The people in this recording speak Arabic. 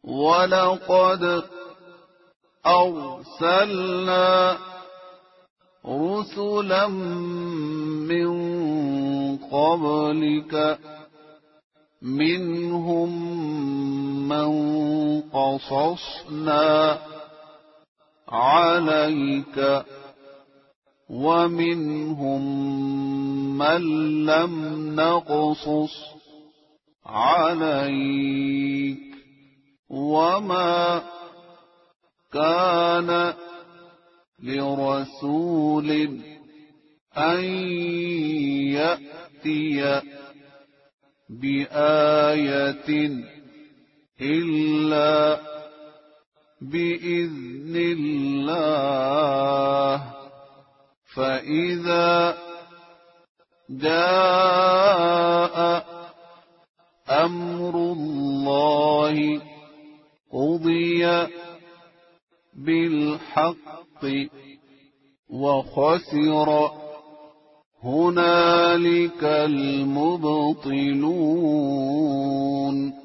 ولقد أرسلنا رسلا من قبلك منهم من قصصنا عليك ومنهم من لم نقصص عليك وما كان لرسول أن يأتي بآية إلا بإذن الله فإذا جاء أمر الله قضي بالحق وخسر هنالك المبطلون.